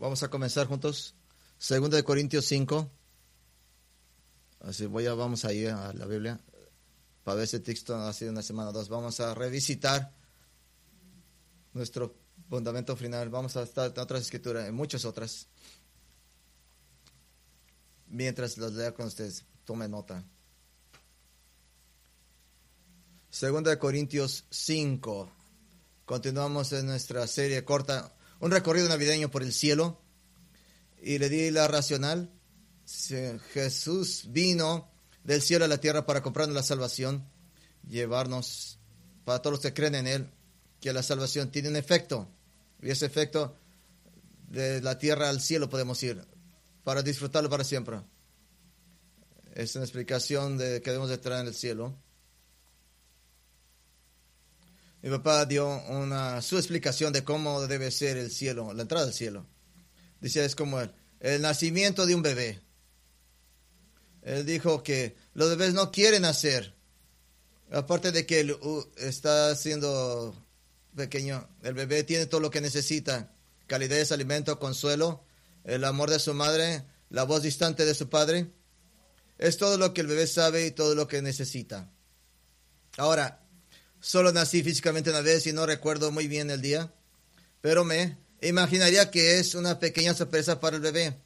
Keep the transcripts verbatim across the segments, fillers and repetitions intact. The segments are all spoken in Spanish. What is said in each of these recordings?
Vamos a comenzar juntos. Segunda de Corintios cinco. Así voy a, vamos a ir a la Biblia para ver ese texto ha sido una semana o dos. Vamos a revisitar nuestro fundamento final. Vamos a estar en otras escrituras, en muchas otras. Mientras los lea con ustedes, tomen nota. Segunda de Corintios cinco. Continuamos en nuestra serie corta, un recorrido navideño por el cielo. Y le di la racional. Jesús vino del cielo a la tierra para comprarnos la salvación, llevarnos, para todos los que creen en Él, que la salvación tiene un efecto. Y ese efecto, de la tierra al cielo podemos ir, para disfrutarlo para siempre. Es una explicación de que debemos de entrar en el cielo. Mi papá dio una, su explicación de cómo debe ser el cielo, la entrada al cielo. Dice, es como el, el nacimiento de un bebé. Él dijo que los bebés no quieren nacer. Aparte de que él uh, está siendo pequeño, el bebé tiene todo lo que necesita. Calidez, alimento, consuelo, el amor de su madre, la voz distante de su padre. Es todo lo que el bebé sabe y todo lo que necesita. Ahora, solo nací físicamente una vez y no recuerdo muy bien el día, pero me imaginaría que es una pequeña sorpresa para el bebé.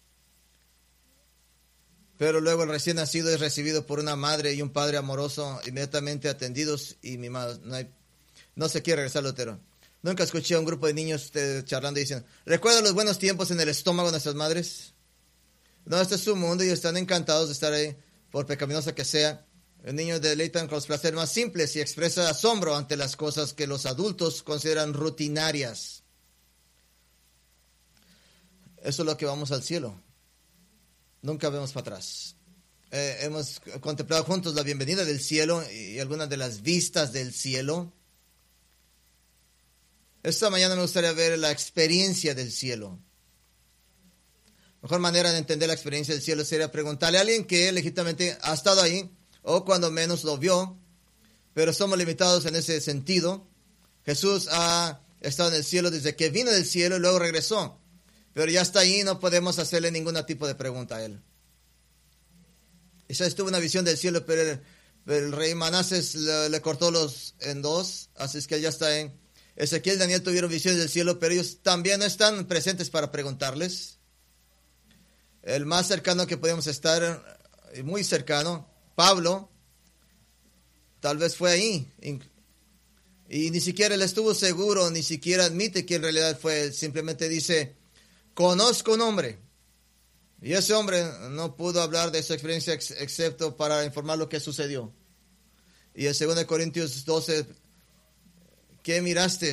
Pero luego el recién nacido es recibido por una madre y un padre amoroso, inmediatamente atendidos y mimados. No, hay, no se quiere regresar al útero. Nunca escuché a un grupo de niños eh, charlando y diciendo, ¿recuerdan los buenos tiempos en el estómago de nuestras madres? No, este es su mundo y están encantados de estar ahí, por pecaminosa que sea. El niño deleitan con los placeres más simples y expresa asombro ante las cosas que los adultos consideran rutinarias. Eso es lo que vamos al cielo. Nunca vemos para atrás. Eh, hemos contemplado juntos la bienvenida del cielo y algunas de las vistas del cielo. Esta mañana me gustaría ver la experiencia del cielo. La mejor manera de entender la experiencia del cielo sería preguntarle a alguien que legítimamente ha estado ahí, o cuando menos lo vio, pero somos limitados en ese sentido. Jesús ha estado en el cielo desde que vino del cielo y luego regresó. Pero ya está ahí, no podemos hacerle ningún tipo de pregunta a él. Isaías tuvo una visión del cielo, pero el, el rey Manases le, le cortó los en dos, así es que ya está en. Ezequiel y Daniel tuvieron visiones del cielo, pero ellos también no están presentes para preguntarles. El más cercano que podemos estar, muy cercano, Pablo, tal vez fue ahí. Y ni siquiera él estuvo seguro, ni siquiera admite que en realidad fue él. Simplemente dice, conozco un hombre. Y ese hombre no pudo hablar de su experiencia ex- excepto para informar lo que sucedió. Y en segunda de Corintios doce, ¿qué miraste?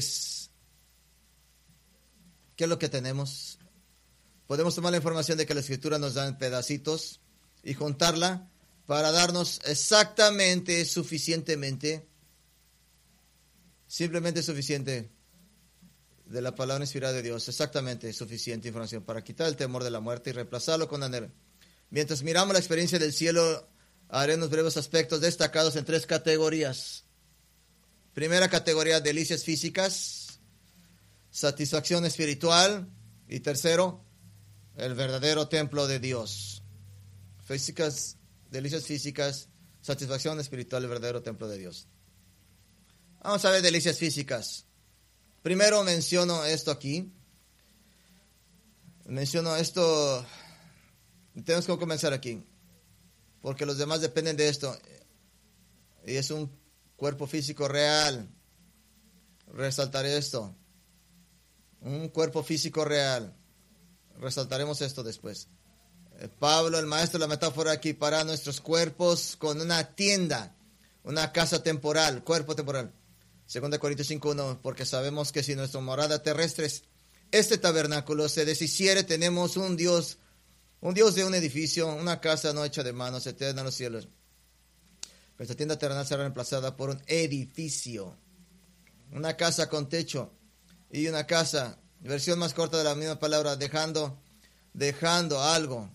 ¿Qué es lo que tenemos? Podemos tomar la información de que la Escritura nos da en pedacitos y juntarla para darnos exactamente, suficientemente, simplemente suficiente de la palabra inspirada de Dios, exactamente suficiente información para quitar el temor de la muerte y reemplazarlo con anhelo. Mientras miramos la experiencia del cielo, haré unos breves aspectos destacados en tres categorías. Primera categoría, delicias físicas, satisfacción espiritual, y tercero, el verdadero templo de Dios. Físicas, delicias físicas, satisfacción espiritual, el verdadero templo de Dios. Vamos a ver delicias físicas. Primero menciono esto aquí. Menciono esto. Tenemos que comenzar aquí. Porque los demás dependen de esto. Y es un cuerpo físico real. Resaltaré esto. Un cuerpo físico real. Resaltaremos esto después. Pablo, el maestro de la metáfora, equipara nuestros cuerpos con una tienda. Una casa temporal. Cuerpo temporal. Segunda Corintios cinco uno, porque sabemos que si nuestra morada terrestre es este tabernáculo se deshiciere, tenemos un Dios, un Dios de un edificio, una casa no hecha de manos, eterna en los cielos. Nuestra tienda terrenal será reemplazada por un edificio, una casa con techo y una casa, versión más corta de la misma palabra, dejando, dejando algo,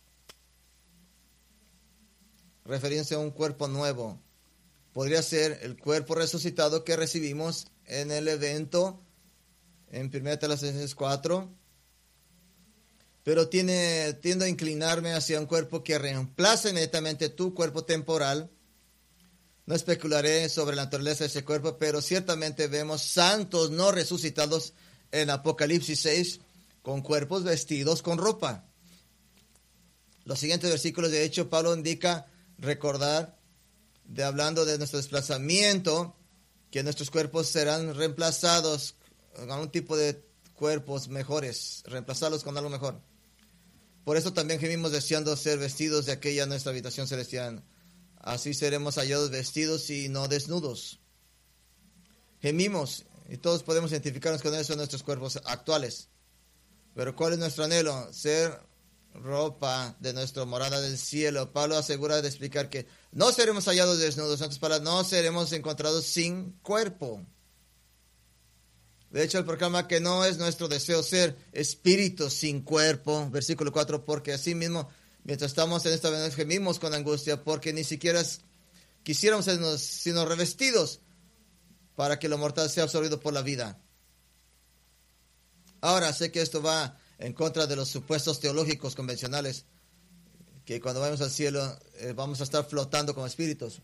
refiriéndose a un cuerpo nuevo. Podría ser el cuerpo resucitado que recibimos en el evento en primera Tesalonicenses cuatro, pero tiene, tiendo a inclinarme hacia un cuerpo que reemplace netamente tu cuerpo temporal. No especularé sobre la naturaleza de ese cuerpo, pero ciertamente vemos santos no resucitados en Apocalipsis seis con cuerpos vestidos con ropa. Los siguientes versículos, de hecho, Pablo indica recordar, de hablando de nuestro desplazamiento, que nuestros cuerpos serán reemplazados con un tipo de cuerpos mejores, reemplazarlos con algo mejor. Por eso también gemimos deseando ser vestidos de aquella nuestra habitación celestial. Así seremos hallados vestidos y no desnudos. Gemimos, y todos podemos identificarnos con eso en nuestros cuerpos actuales. Pero ¿cuál es nuestro anhelo? Ser ropa de nuestra morada del cielo. Pablo asegura de explicar que no seremos hallados desnudos, en otras palabras, no seremos encontrados sin cuerpo. De hecho, él proclama que no es nuestro deseo ser espíritus sin cuerpo. Versículo cuatro, porque así mismo, mientras estamos en esta vida, gemimos con angustia, porque ni siquiera quisiéramos sernos sino revestidos para que lo mortal sea absorbido por la vida. Ahora, sé que esto va en contra de los supuestos teológicos convencionales, que cuando vayamos al cielo eh, vamos a estar flotando como espíritus.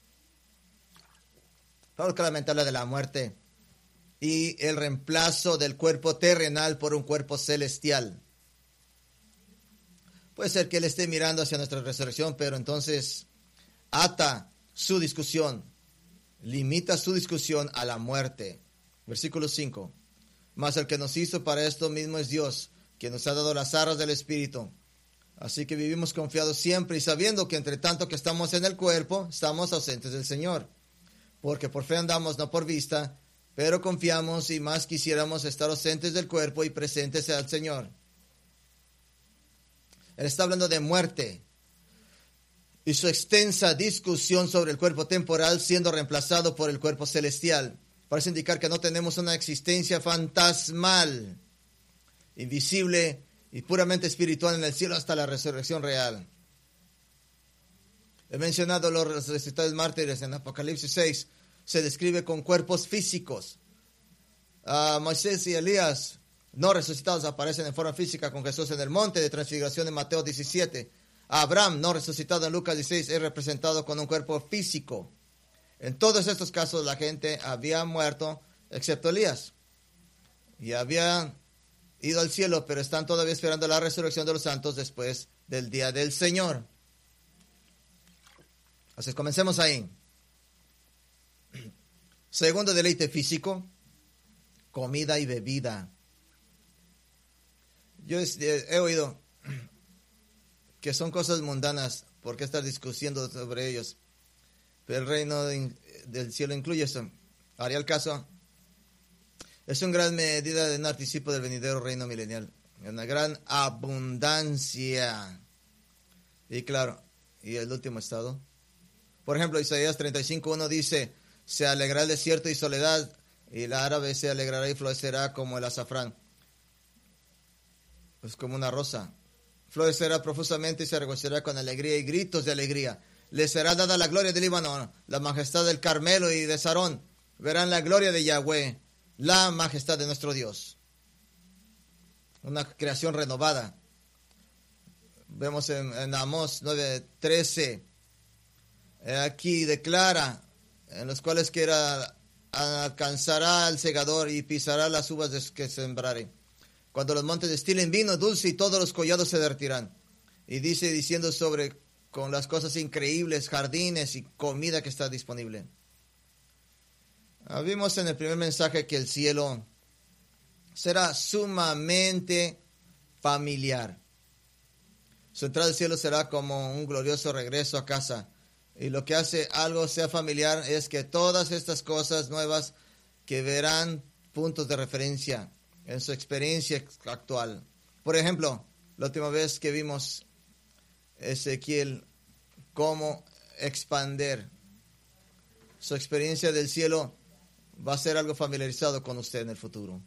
Pablo claramente habla de la muerte y el reemplazo del cuerpo terrenal por un cuerpo celestial. Puede ser que él esté mirando hacia nuestra resurrección, pero entonces ata su discusión, limita su discusión a la muerte. Versículo cinco. Mas el que nos hizo para esto mismo es Dios, quien nos ha dado las arras del Espíritu. Así que vivimos confiados siempre y sabiendo que entre tanto que estamos en el cuerpo, estamos ausentes del Señor. Porque por fe andamos, no por vista, pero confiamos y más quisiéramos estar ausentes del cuerpo y presentes al Señor. Él está hablando de muerte y su extensa discusión sobre el cuerpo temporal siendo reemplazado por el cuerpo celestial. Parece indicar que no tenemos una existencia fantasmal, invisible y puramente espiritual en el cielo hasta la resurrección real. He mencionado los resucitados mártires en Apocalipsis seis. Se describe con cuerpos físicos. Uh, Moisés y Elías, no resucitados, aparecen en forma física con Jesús en el monte de transfiguración en Mateo diecisiete. Abraham, no resucitado en Lucas dieciséis, es representado con un cuerpo físico. En todos estos casos la gente había muerto, excepto Elías. Y había ido al cielo, pero están todavía esperando la resurrección de los santos después del día del Señor. Así que comencemos ahí. Segundo deleite físico, comida y bebida. Yo he oído que son cosas mundanas, ¿por qué estar discutiendo sobre ellos? Pero el reino de, del cielo incluye eso. Haría el caso. Es una gran medida de un anticipo del venidero reino milenial. Una gran abundancia. Y claro, y el último estado. Por ejemplo, Isaías treinta y cinco uno dice: se alegrará el desierto y soledad, y el árabe se alegrará y florecerá como el azafrán. Pues como una rosa. Florecerá profusamente y se regocijará con alegría y gritos de alegría. Le será dada la gloria del Líbano, la majestad del Carmelo y de Sarón. Verán la gloria de Yahweh, la majestad de nuestro Dios. Una creación renovada. Vemos en, en Amós nueve trece. Aquí declara, en los cuales quiera alcanzará el segador y pisará las uvas que sembrare. Cuando los montes destilen vino dulce y todos los collados se derretirán. Y dice, diciendo sobre con las cosas increíbles, jardines y comida que está disponible. Ah, vimos en el primer mensaje que el cielo será sumamente familiar. Su entrada al cielo será como un glorioso regreso a casa. Y lo que hace algo sea familiar es que todas estas cosas nuevas que verán puntos de referencia en su experiencia actual. Por ejemplo, la última vez que vimos Ezequiel cómo expander su experiencia del cielo va a ser algo familiarizado con usted en el futuro.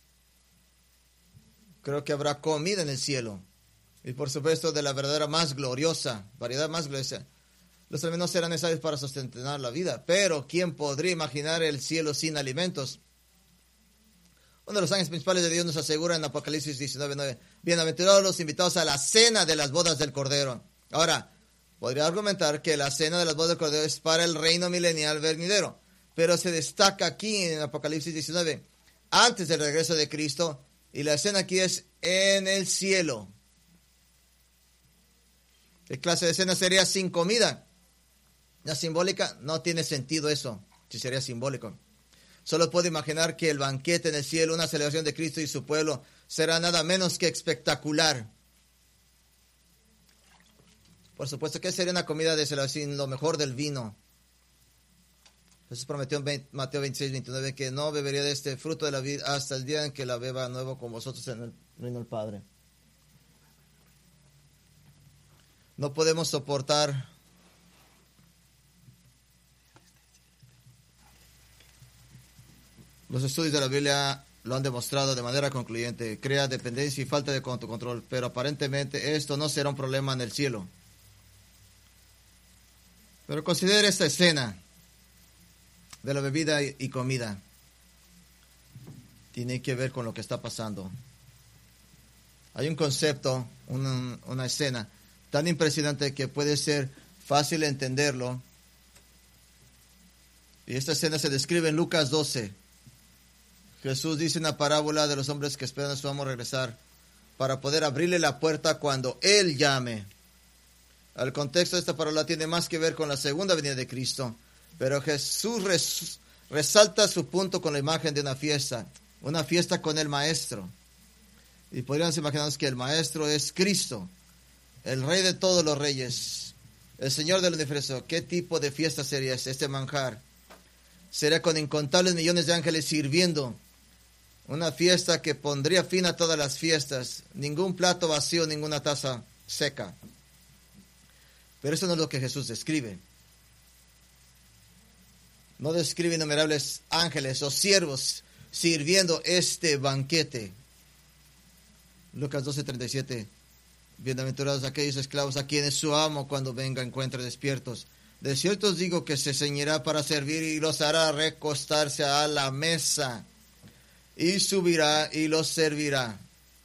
Creo que habrá comida en el cielo y por supuesto de la verdadera más gloriosa, variedad más gloriosa. Los alimentos serán necesarios para sustentar la vida, pero ¿quién podría imaginar el cielo sin alimentos? Uno de los ángeles principales de Dios nos asegura en Apocalipsis diecinueve nueve, bienaventurados los invitados a la cena de las bodas del Cordero. Ahora, podría argumentar que la cena de las bodas del Cordero es para el reino milenial venidero, pero se destaca aquí en Apocalipsis diecinueve, antes del regreso de Cristo, y la cena aquí es en el cielo. ¿Qué clase de cena sería sin comida? ¿La simbólica? No tiene sentido eso, si sería simbólico. Solo puedo imaginar que el banquete en el cielo, una celebración de Cristo y su pueblo, será nada menos que espectacular. Por supuesto, ¿qué sería una comida de celebración? Lo mejor del vino. Jesús prometió en Mateo veintiséis veintinueve que no bebería de este fruto de la vid hasta el día en que la beba nuevo con vosotros en el reino del Padre. No podemos soportar los estudios de la Biblia lo han demostrado de manera concluyente. Crea dependencia y falta de autocontrol, pero aparentemente esto no será un problema en el cielo. Pero considere esta escena de la bebida y comida. Tiene que ver con lo que está pasando. Hay un concepto, una, una escena tan impresionante que puede ser fácil entenderlo. Y esta escena se describe en Lucas doce. Jesús dice una parábola de los hombres que esperan a su amo regresar para poder abrirle la puerta cuando Él llame. El contexto de esta parábola tiene más que ver con la segunda venida de Cristo, pero Jesús res, resalta su punto con la imagen de una fiesta, una fiesta con el Maestro. Y podríamos imaginarnos que el Maestro es Cristo, el Rey de todos los reyes, el Señor del universo. ¿Qué tipo de fiesta sería este, este manjar? Sería con incontables millones de ángeles sirviendo. Una fiesta que pondría fin a todas las fiestas. Ningún plato vacío, ninguna taza seca. Pero eso no es lo que Jesús describe. No describe innumerables ángeles o siervos sirviendo este banquete. Lucas doce treinta y siete. Bienaventurados aquellos esclavos a quienes su amo cuando venga encuentre despiertos. De cierto os digo que se ceñirá para servir y los hará recostarse a la mesa. Y subirá y los servirá.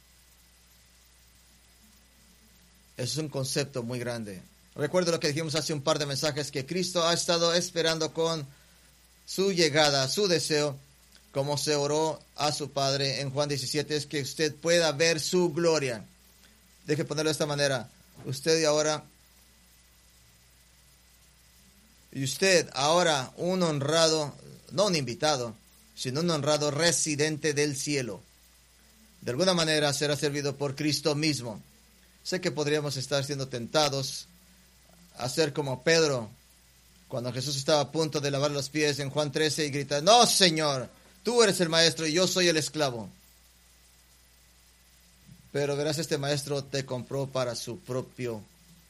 Eso es un concepto muy grande. Recuerdo lo que dijimos hace un par de mensajes, que Cristo ha estado esperando con su llegada, su deseo, como se oró a su Padre en Juan diecisiete, es que usted pueda ver su gloria. Deje ponerlo de esta manera. Usted y ahora, y usted ahora un honrado, no un invitado, sino un honrado residente del cielo. De alguna manera será servido por Cristo mismo. Sé que podríamos estar siendo tentados a ser como Pedro, cuando Jesús estaba a punto de lavar los pies en Juan trece y grita: no, Señor, tú eres el maestro y yo soy el esclavo. Pero verás, este maestro te compró para su propio,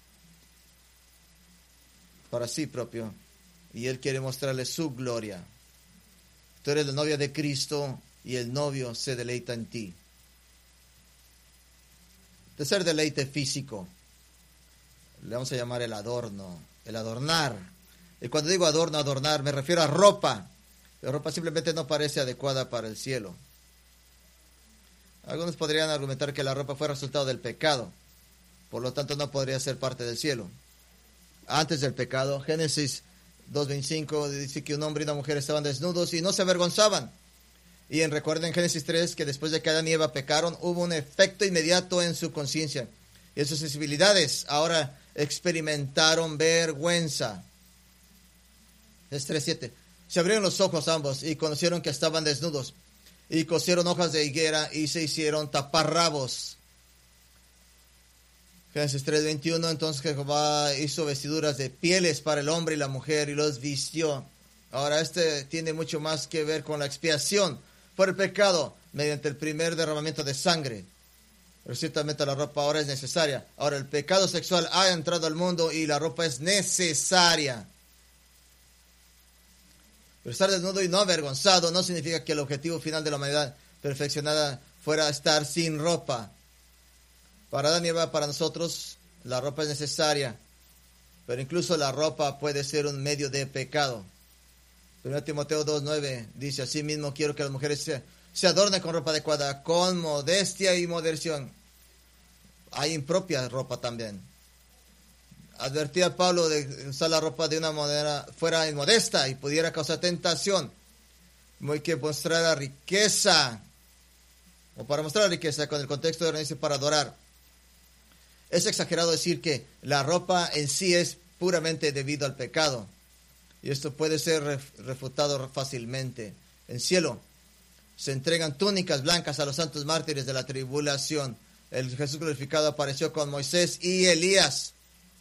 para sí propio, y él quiere mostrarle su gloria. Tú eres la novia de Cristo y el novio se deleita en ti. Tercer deleite físico, le vamos a llamar el adorno, el adornar. Y cuando digo adorno, adornar, me refiero a ropa. La ropa simplemente no parece adecuada para el cielo. Algunos podrían argumentar que la ropa fue resultado del pecado, por lo tanto no podría ser parte del cielo. Antes del pecado, Génesis dos veinticinco dice que un hombre y una mujer estaban desnudos y no se avergonzaban. Y en, recuerden en Génesis tres que después de que Adán y Eva pecaron, hubo un efecto inmediato en su conciencia. Y en sus sensibilidades ahora experimentaron vergüenza. Es tres siete. Se abrieron los ojos ambos y conocieron que estaban desnudos. Y cosieron hojas de higuera y se hicieron taparrabos. Génesis tres veintiuno, entonces Jehová hizo vestiduras de pieles para el hombre y la mujer y los vistió. Ahora este tiene mucho más que ver con la expiación por el pecado mediante el primer derramamiento de sangre. Pero ciertamente la ropa ahora es necesaria. Ahora el pecado sexual ha entrado al mundo y la ropa es necesaria. Pero estar desnudo y no avergonzado no significa que el objetivo final de la humanidad perfeccionada fuera estar sin ropa. Para Adán y Eva, para nosotros, la ropa es necesaria, pero incluso la ropa puede ser un medio de pecado. primero Timoteo dos nueve dice: asimismo quiero que las mujeres se adorne con ropa adecuada, con modestia y moderación. Hay impropia ropa también. Advertía a Pablo de usar la ropa de una manera fuera inmodesta y pudiera causar tentación. Muy que mostrar la riqueza, o para mostrar la riqueza con el contexto de dice para adorar. Es exagerado decir que la ropa en sí es puramente debido al pecado. Y esto puede ser refutado fácilmente. En cielo se entregan túnicas blancas a los santos mártires de la tribulación. El Jesús glorificado apareció con Moisés y Elías.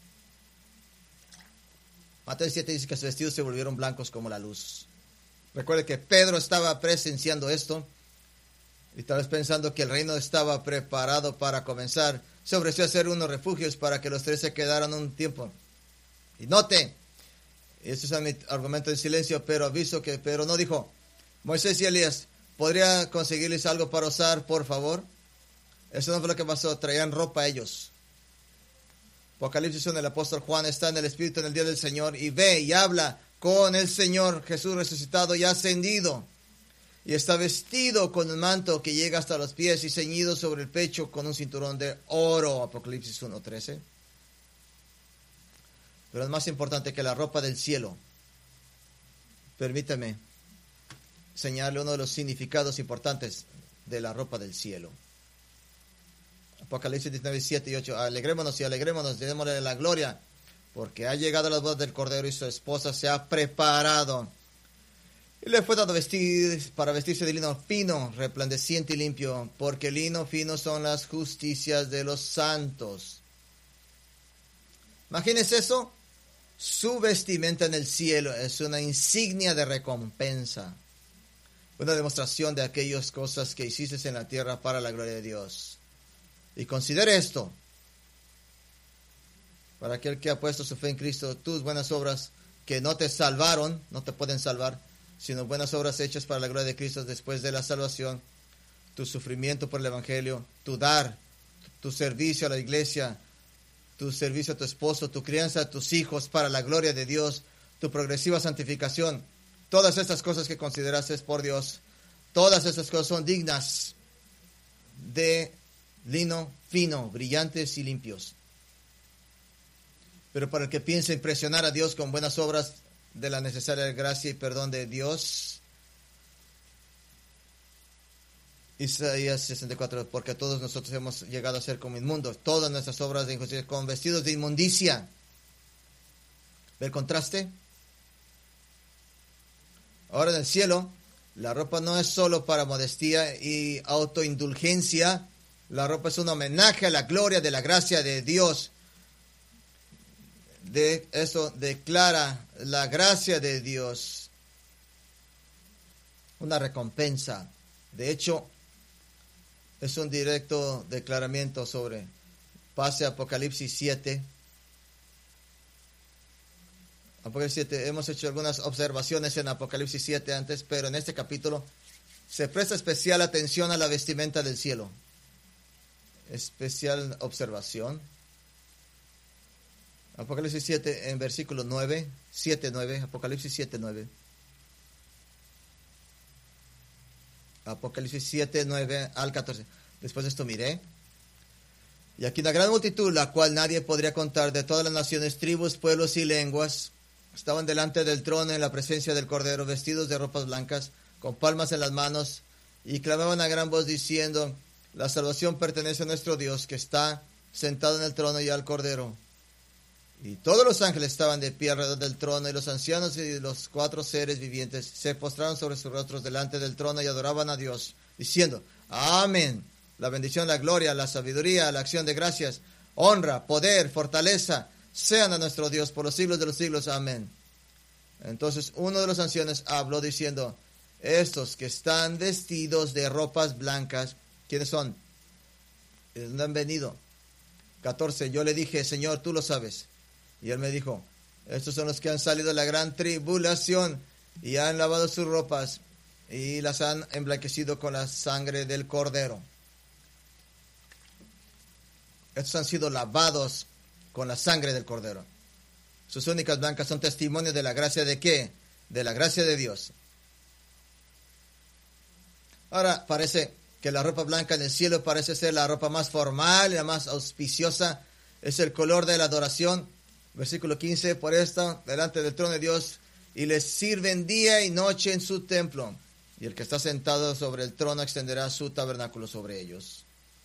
Mateo siete dice que sus vestidos se volvieron blancos como la luz. Recuerde que Pedro estaba presenciando esto y tal vez pensando que el reino estaba preparado para comenzar. Se ofreció a hacer unos refugios para que los tres se quedaran un tiempo. Y note, este es mi argumento en silencio, pero aviso que Pedro no dijo, Moisés y Elías, ¿podría conseguirles algo para usar, por favor? Eso no fue lo que pasó, traían ropa a ellos. Apocalipsis, donde el apóstol Juan está en el Espíritu en el día del Señor y ve y habla con el Señor Jesús resucitado y ascendido. Y está vestido con un manto que llega hasta los pies y ceñido sobre el pecho con un cinturón de oro. Apocalipsis uno trece. Pero es más importante que la ropa del cielo. Permítame señalarle uno de los significados importantes de la ropa del cielo. Apocalipsis diecinueve, siete y ocho. Alegrémonos y alegrémonos, démosle la gloria, porque ha llegado las bodas del Cordero y su esposa se ha preparado. Y le fue dado vestir para vestirse de lino fino, resplandeciente y limpio, porque lino fino son las justicias de los santos. Imagínense eso. Su vestimenta en el cielo es una insignia de recompensa, una demostración de aquellas cosas que hiciste en la tierra para la gloria de Dios. Y considere esto, para aquel que ha puesto su fe en Cristo, tus buenas obras que no te salvaron, no te pueden salvar, sino buenas obras hechas para la gloria de Cristo después de la salvación, tu sufrimiento por el Evangelio, tu dar, tu servicio a la iglesia, tu servicio a tu esposo, tu crianza a tus hijos para la gloria de Dios, tu progresiva santificación, todas estas cosas que consideraste por Dios, todas estas cosas son dignas de lino fino, brillantes y limpios. Pero para el que piensa impresionar a Dios con buenas obras de la necesaria gracia y perdón de Dios, Isaías sesenta y cuatro, porque todos nosotros hemos llegado a ser como inmundos, todas nuestras obras de injusticia con vestidos de inmundicia. ¿Ve el contraste? Ahora en el cielo, la ropa no es solo para modestia y autoindulgencia. La ropa es un homenaje a la gloria de la gracia de Dios. De eso declara la gracia de Dios. Una recompensa. De hecho, es un directo declaramiento sobre. Pase a Apocalipsis siete. Apocalipsis siete. Hemos hecho algunas observaciones en Apocalipsis siete antes, pero en este capítulo se presta especial atención a la vestimenta del cielo. Especial observación. Apocalipsis siete en versículo nueve, siete, nueve, Apocalipsis siete, nueve. Apocalipsis siete, nueve al catorce. Después de esto miré. Y aquí una gran multitud, la cual nadie podría contar, de todas las naciones, tribus, pueblos y lenguas, estaban delante del trono en la presencia del Cordero, vestidos de ropas blancas, con palmas en las manos, y clamaban a gran voz diciendo: la salvación pertenece a nuestro Dios, que está sentado en el trono, y al Cordero. Y todos los ángeles estaban de pie alrededor del trono, y los ancianos y los cuatro seres vivientes se postraron sobre sus rostros delante del trono y adoraban a Dios, diciendo: amén. La bendición, la gloria, la sabiduría, la acción de gracias, honra, poder, fortaleza, sean a nuestro Dios por los siglos de los siglos. Amén. Entonces uno de los ancianos habló diciendo: estos que están vestidos de ropas blancas, ¿quiénes son? ¿Dónde han venido? catorce. Yo le dije: Señor, tú lo sabes. Y él me dijo: estos son los que han salido de la gran tribulación y han lavado sus ropas y las han emblanquecido con la sangre del Cordero. Estos han sido lavados con la sangre del Cordero. Sus túnicas blancas son testimonio de la gracia de ¿qué? De la gracia de Dios. Ahora, parece que la ropa blanca en el cielo parece ser la ropa más formal y la más auspiciosa. Es el color de la adoración. Versículo quince, por esto, delante del trono de Dios, y les sirven día y noche en su templo. Y el que está sentado sobre el trono extenderá su tabernáculo sobre ellos.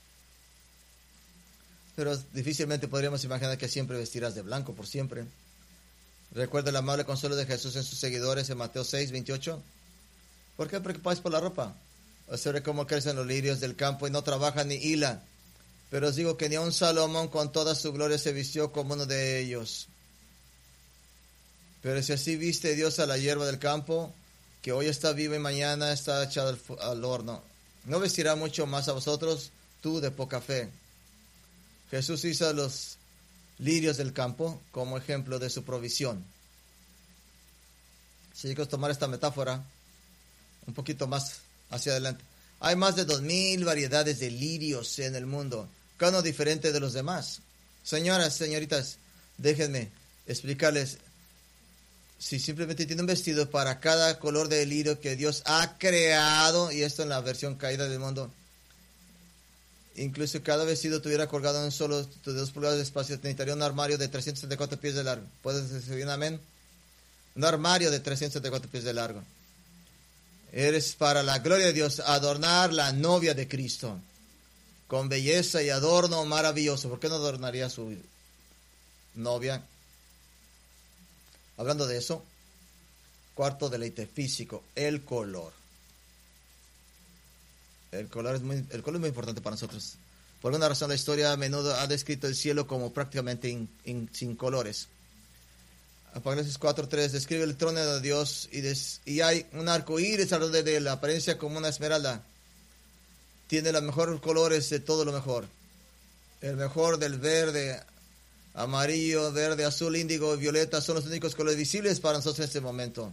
Pero difícilmente podríamos imaginar que siempre vestirás de blanco por siempre. Recuerda el amable consuelo de Jesús en sus seguidores en Mateo seis, veintiocho. ¿Por qué preocupáis por la ropa? Observe cómo crecen los lirios del campo y no trabajan ni hilan. Pero os digo que ni aun Salomón con toda su gloria se vistió como uno de ellos. Pero si así viste Dios a la hierba del campo, que hoy está viva y mañana está echada al, al horno, ¿no vestirá mucho más a vosotros, tú de poca fe? Jesús hizo a los lirios del campo como ejemplo de su provisión. Si quieres tomar esta metáfora un poquito más hacia adelante, hay más de dos mil variedades de lirios en el mundo, cada uno diferente de los demás. Señoras, señoritas, déjenme explicarles. Si simplemente tiene un vestido para cada color de lirio que Dios ha creado, y esto en la versión caída del mundo, incluso cada vestido tuviera colgado en solo de dos pulgadas de espacio, necesitaría un armario de trescientos setenta y cuatro pies de largo. ¿Puedes decir un amén? Un armario de trescientos setenta y cuatro pies de largo. Eres para la gloria de Dios adornar la novia de Cristo con belleza y adorno maravilloso. ¿Por qué no adornaría a su novia? Hablando de eso, cuarto deleite físico, el color. El color es muy, el color es muy importante para nosotros. Por alguna razón la historia a menudo ha descrito el cielo como prácticamente in, in, sin colores. Apocalipsis cuatro tres describe el trono de Dios y, des, y hay un arco iris alrededor de la apariencia como una esmeralda. Tiene los mejores colores de todo lo mejor. El mejor del verde, amarillo, verde, azul, índigo y violeta son los únicos colores visibles para nosotros en este momento.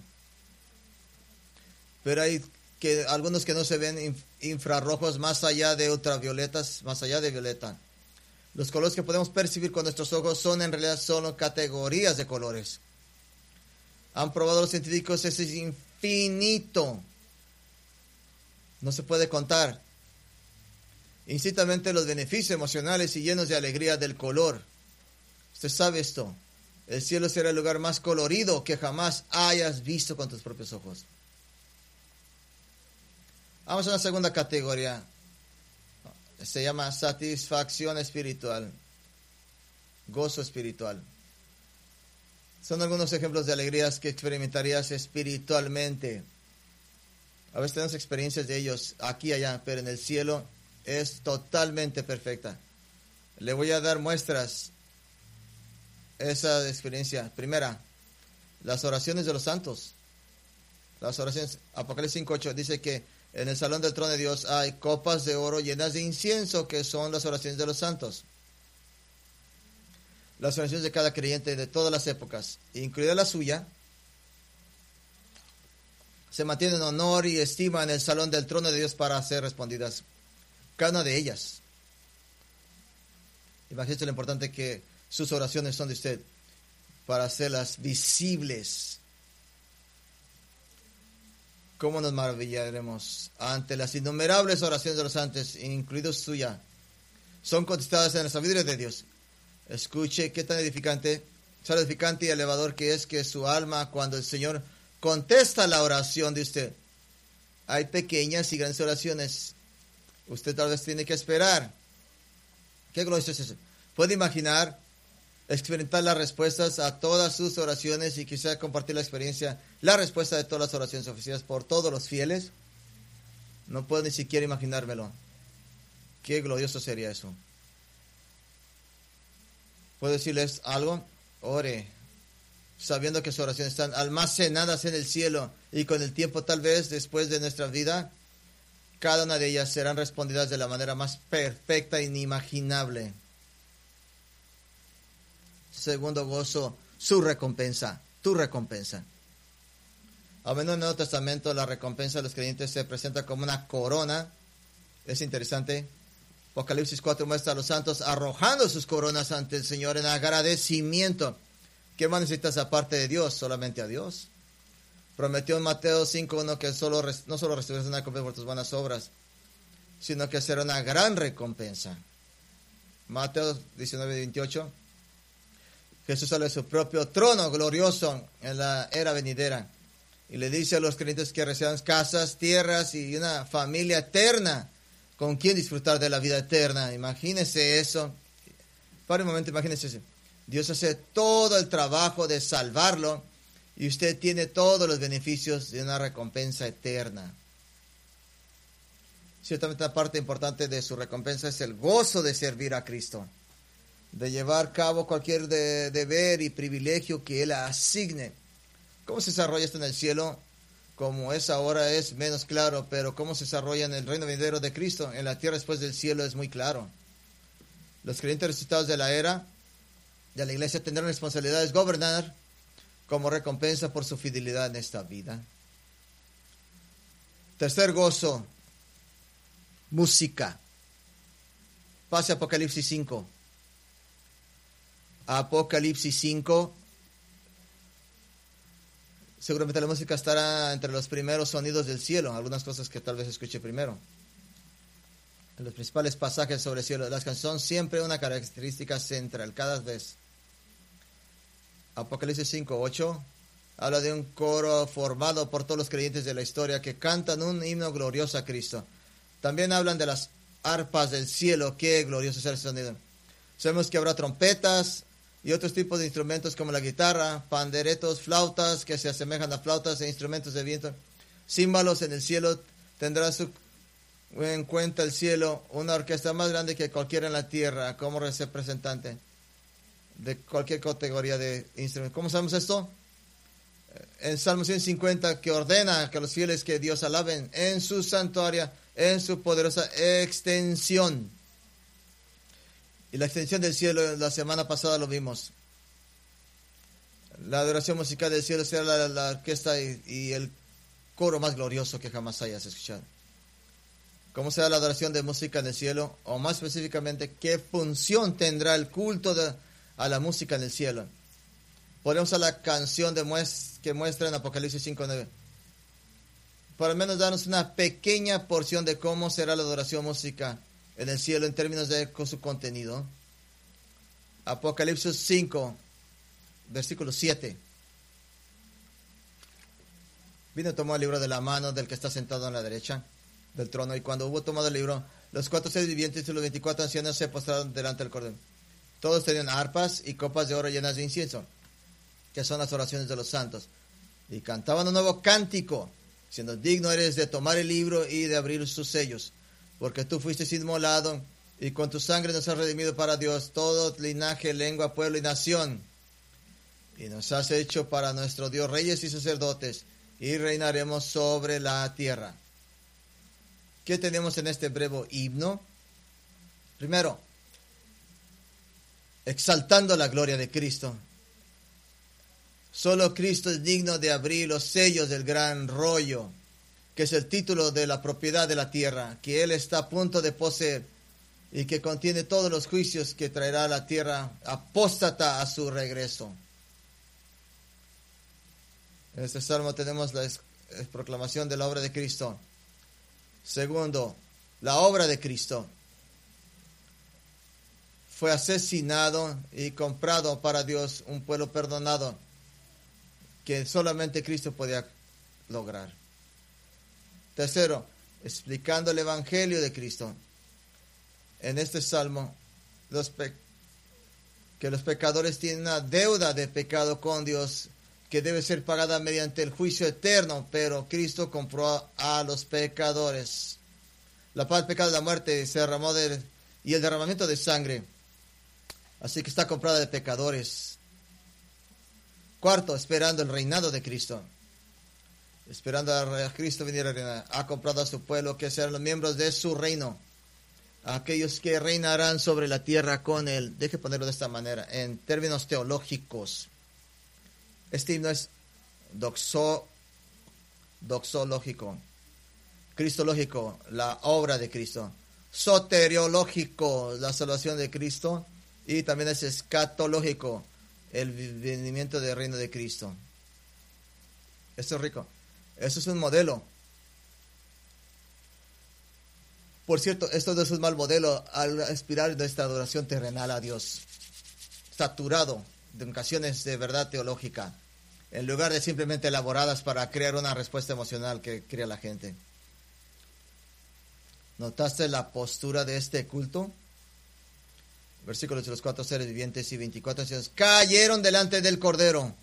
Pero hay que algunos que no se ven infrarrojos más allá de ultravioletas, más allá de violeta. Los colores que podemos percibir con nuestros ojos son en realidad solo categorías de colores. Han probado los científicos, ese es infinito. No se puede contar. Instintamente los beneficios emocionales y llenos de alegría del color. Usted sabe esto. El cielo será el lugar más colorido que jamás hayas visto con tus propios ojos. Vamos a una segunda categoría. Se llama satisfacción espiritual. Gozo espiritual. Son algunos ejemplos de alegrías que experimentarías espiritualmente. A veces tenemos experiencias de ellos aquí y allá, pero en el cielo es totalmente perfecta. Le voy a dar muestras esa experiencia. Primera, las oraciones de los santos. Las oraciones, Apocalipsis cinco ocho dice que en el salón del trono de Dios hay copas de oro llenas de incienso, que son las oraciones de los santos. Las oraciones de cada creyente de todas las épocas, incluida la suya, se mantienen en honor y estima en el salón del trono de Dios para ser respondidas. Cada una de ellas. Imagínese lo importante que sus oraciones son de usted para hacerlas visibles. ¿Cómo nos maravillaremos ante las innumerables oraciones de los santos, incluidos suya? Son contestadas en la sabiduría de Dios. Escuche qué tan edificante, tan edificante y elevador que es que su alma, cuando el Señor contesta la oración de usted. Hay pequeñas y grandes oraciones. Usted tal vez tiene que esperar. ¿Qué glorioso es eso? Puede imaginar, experimentar las respuestas a todas sus oraciones y quizá compartir la experiencia, la respuesta de todas las oraciones ofrecidas por todos los fieles. No puedo ni siquiera imaginármelo. Qué glorioso sería eso. ¿Puedo decirles algo? Ore, sabiendo que sus oraciones están almacenadas en el cielo y con el tiempo, tal vez después de nuestra vida, cada una de ellas serán respondidas de la manera más perfecta e inimaginable. Segundo gozo, su recompensa, tu recompensa. A menudo en el Nuevo Testamento la recompensa de los creyentes se presenta como una corona. Es interesante. Apocalipsis cuatro muestra a los santos arrojando sus coronas ante el Señor en agradecimiento. ¿Qué más necesitas aparte de Dios? Solamente a Dios. Prometió en Mateo cinco uno que solo, no solo recibirás una recompensa por tus buenas obras, sino que será una gran recompensa. Mateo diecinueve veintiocho. Jesús sale de su propio trono glorioso en la era venidera y le dice a los creyentes que reciban casas, tierras y una familia eterna con quien disfrutar de la vida eterna. Imagínense eso. Para un momento, imagínense eso. Dios hace todo el trabajo de salvarlo y usted tiene todos los beneficios de una recompensa eterna. Ciertamente una parte importante de su recompensa es el gozo de servir a Cristo, de llevar a cabo cualquier de, deber y privilegio que Él asigne. ¿Cómo se desarrolla esto en el cielo? Como es ahora es menos claro, pero cómo se desarrolla en el reino venidero de Cristo, en la tierra después del cielo, es muy claro. Los creyentes resucitados de la era de la iglesia tendrán responsabilidades gobernar como recompensa por su fidelidad en esta vida. Tercer gozo, música. Pase a Apocalipsis cinco. Apocalipsis cinco. Seguramente la música estará entre los primeros sonidos del cielo, algunas cosas que tal vez escuche primero. En los principales pasajes sobre el cielo, las canciones son siempre una característica central, cada vez. Apocalipsis cinco ocho habla de un coro formado por todos los creyentes de la historia que cantan un himno glorioso a Cristo. También hablan de las arpas del cielo, qué glorioso es el sonido. Sabemos que habrá trompetas y otros tipos de instrumentos como la guitarra, panderetos, flautas que se asemejan a flautas e instrumentos de viento. Címbalos en el cielo. Tendrá su, en cuenta el cielo una orquesta más grande que cualquiera en la tierra como representante de cualquier categoría de instrumentos. ¿Cómo sabemos esto? En Salmo ciento cincuenta, que ordena que los fieles que Dios alaben en su santuario, en su poderosa extensión. Y la extensión del cielo, la semana pasada lo vimos. La adoración musical del cielo será la, la orquesta y, y el coro más glorioso que jamás hayas escuchado. ¿Cómo será la adoración de música en el cielo? O más específicamente, ¿qué función tendrá el culto de, a la música en el cielo? Ponemos a la canción de muest- que muestra en Apocalipsis cinco nueve. Por al menos darnos una pequeña porción de cómo será la adoración música en el cielo en términos de con su contenido. Apocalipsis cinco, versículo siete. Vino y tomó el libro de la mano del que está sentado a la derecha del trono, y cuando hubo tomado el libro, los cuatro seres vivientes y los veinticuatro ancianos se postraron delante del cordero. Todos tenían arpas y copas de oro llenas de incienso, que son las oraciones de los santos, y cantaban un nuevo cántico, siendo digno eres de tomar el libro y de abrir sus sellos, porque tú fuiste inmolado, y con tu sangre nos has redimido para Dios, todo linaje, lengua, pueblo y nación, y nos has hecho para nuestro Dios reyes y sacerdotes, y reinaremos sobre la tierra. ¿Qué tenemos en este breve himno? Primero, exaltando la gloria de Cristo. Solo Cristo es digno de abrir los sellos del gran rollo, que es el título de la propiedad de la tierra, que Él está a punto de poseer y que contiene todos los juicios que traerá la tierra apóstata a su regreso. En este salmo tenemos la proclamación de la obra de Cristo. Segundo, la obra de Cristo. Fue asesinado y comprado para Dios un pueblo perdonado que solamente Cristo podía lograr. Tercero, explicando el Evangelio de Cristo. En este salmo, los pe- que los pecadores tienen una deuda de pecado con Dios que debe ser pagada mediante el juicio eterno, pero Cristo compró a los pecadores. La paz del pecado de la muerte se derramó de, y el derramamiento de sangre. Así que está comprada de pecadores. Cuarto, esperando el reinado de Cristo. Esperando a Cristo venir a reinar. Ha comprado a su pueblo que serán los miembros de su reino. Aquellos que reinarán sobre la tierra con él. Deje ponerlo de esta manera, en términos teológicos. Este himno es doxo, doxológico. Cristológico, la obra de Cristo. Soteriológico, la salvación de Cristo. Y también es escatológico, el venimiento del reino de Cristo. Esto es rico. Eso es un modelo. Por cierto, esto no es un mal modelo al aspirar de esta adoración terrenal a Dios, saturado de ocasiones de verdad teológica, en lugar de simplemente elaboradas para crear una respuesta emocional que crea la gente. ¿Notaste la postura de este culto? Versículos de los cuatro seres vivientes y veinticuatro ancianos cayeron delante del Cordero.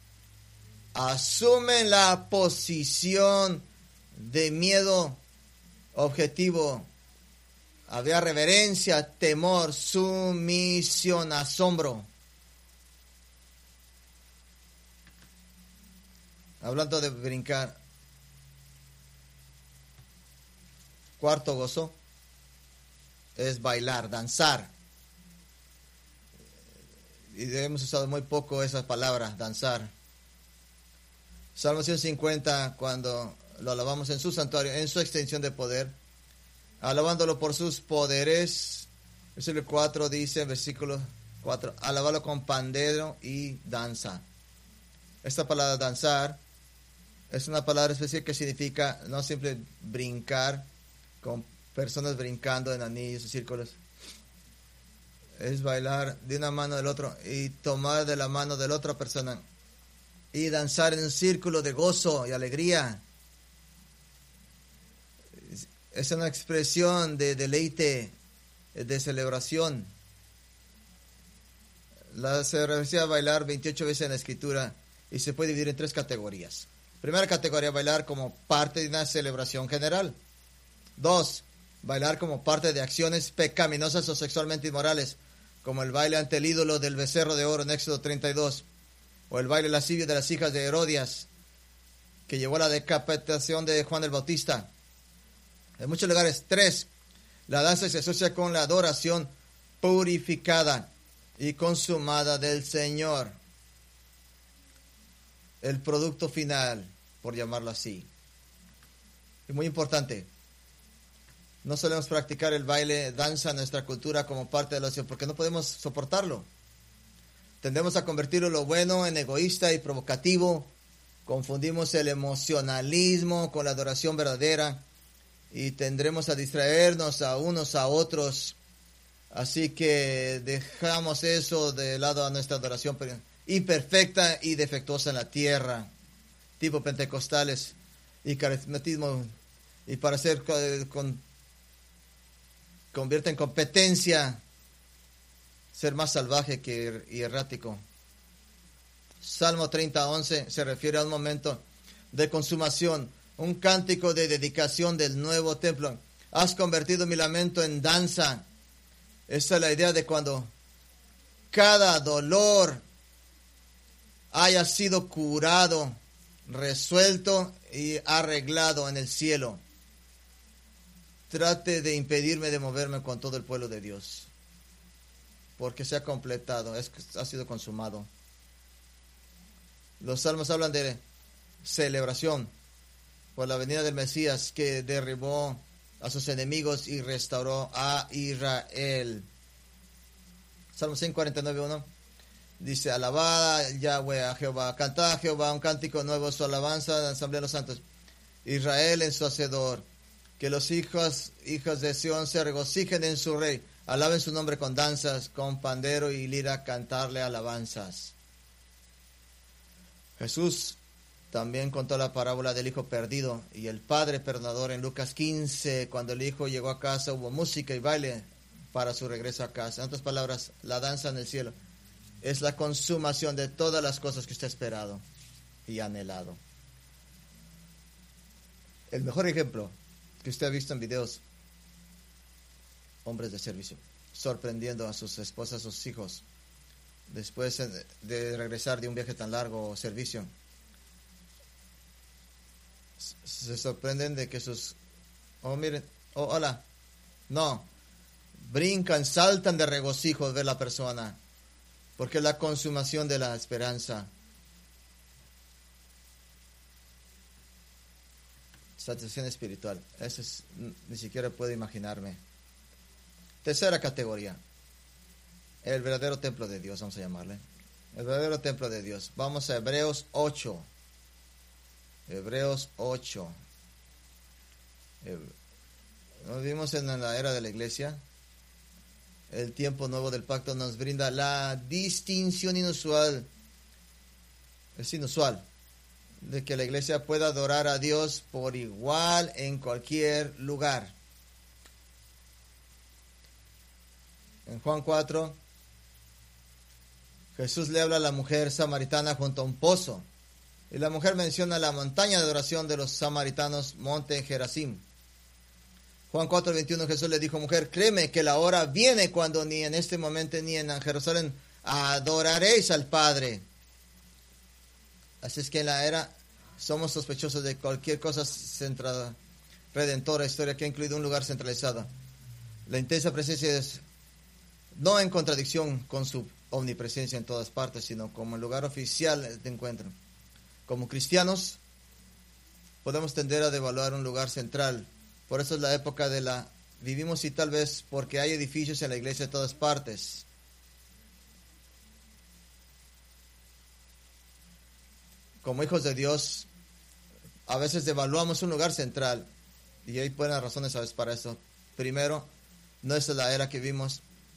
Asumen la posición de miedo objetivo. Había reverencia, temor, sumisión, asombro. Hablando de brincar. Cuarto gozo es bailar, danzar. Y hemos usado muy poco esa palabra, danzar. Salmo ciento cincuenta, cuando lo alabamos en su santuario, en su extensión de poder, alabándolo por sus poderes. Versículo cuatro dice, versículo cuatro, alabalo con pandero y danza. Esta palabra danzar es una palabra especial que significa no siempre brincar, con personas brincando en anillos y círculos. Es bailar de una mano del otro y tomar de la mano de la otra persona y danzar en un círculo de gozo y alegría. Es una expresión de deleite, de celebración. La se refiere a bailar veintiocho veces en la Escritura y se puede dividir en tres categorías. Primera categoría, bailar como parte de una celebración general. Dos, bailar como parte de acciones pecaminosas o sexualmente inmorales, como el baile ante el ídolo del becerro de oro en Éxodo treinta y dos, o el baile lascivio de las hijas de Herodías, que llevó a la decapitación de Juan el Bautista. En muchos lugares. Tres, la danza se asocia con la adoración purificada y consumada del Señor. El producto final, por llamarlo así. Es muy importante. No solemos practicar el baile, danza en nuestra cultura como parte de la ocio, porque no podemos soportarlo. Tendemos a convertirlo lo bueno en egoísta y provocativo. Confundimos el emocionalismo con la adoración verdadera y tendremos a distraernos a unos a otros. Así que dejamos eso de lado a nuestra adoración imperfecta y defectuosa en la tierra, tipo pentecostales y carismatismo, y para ser con convierte en competencia ser más salvaje que y errático. Salmo treinta, once se refiere a un momento de consumación, un cántico de dedicación del nuevo templo. Has convertido mi lamento en danza. Esa es la idea de cuando cada dolor haya sido curado, resuelto y arreglado en el cielo. Trate de impedirme de moverme con todo el pueblo de Dios, porque se ha completado, es, ha sido consumado. Los salmos hablan de celebración por la venida del Mesías, que derribó a sus enemigos y restauró a Israel. Salmo ciento cuarenta y nueve, uno dice: alabad Yahweh a Jehová, cantad a Jehová un cántico nuevo, su alabanza de la asamblea de los santos, Israel en su hacedor. Que los hijos, hijas de Sión se regocijen en su rey. Alaben su nombre con danzas, con pandero y lira, cantarle alabanzas. Jesús también contó la parábola del hijo perdido y el padre perdonador en Lucas quince. Cuando el hijo llegó a casa hubo música y baile para su regreso a casa. En otras palabras, la danza en el cielo es la consumación de todas las cosas que usted ha esperado y anhelado. El mejor ejemplo que usted ha visto en videos: hombres de servicio sorprendiendo a sus esposas, a sus hijos, después de regresar de un viaje tan largo o servicio. Se sorprenden de que sus, oh miren, oh hola, no, brincan, saltan de regocijo de ver la persona, porque es la consumación de la esperanza. Satisfacción espiritual, eso es, ni siquiera puedo imaginarme. Tercera categoría, el verdadero templo de Dios, vamos a llamarle. El verdadero templo de Dios. Vamos a Hebreos ocho. Hebreos ocho. Nos vivimos en la era de la iglesia. El tiempo nuevo del pacto nos brinda la distinción inusual, es inusual, de que la iglesia pueda adorar a Dios por igual en cualquier lugar. En Juan cuatro, Jesús le habla a la mujer samaritana junto a un pozo, y la mujer menciona la montaña de adoración de los samaritanos, monte Gerazim. Juan cuatro veintiuno, Jesús le dijo, mujer, créeme que la hora viene cuando ni en este momento ni en Jerusalén adoraréis al Padre. Así es que en la era somos sospechosos de cualquier cosa centrada, redentora, historia que ha incluido un lugar centralizado. La intensa presencia es no en contradicción con su omnipresencia en todas partes, sino como el lugar oficial de encuentro. Como cristianos podemos tender a devaluar un lugar central. Por eso es la época de la... Vivimos y tal vez porque hay edificios en la iglesia de todas partes. Como hijos de Dios, a veces devaluamos un lugar central. Y hay buenas razones a veces para eso. Primero, no es la era que vivimos.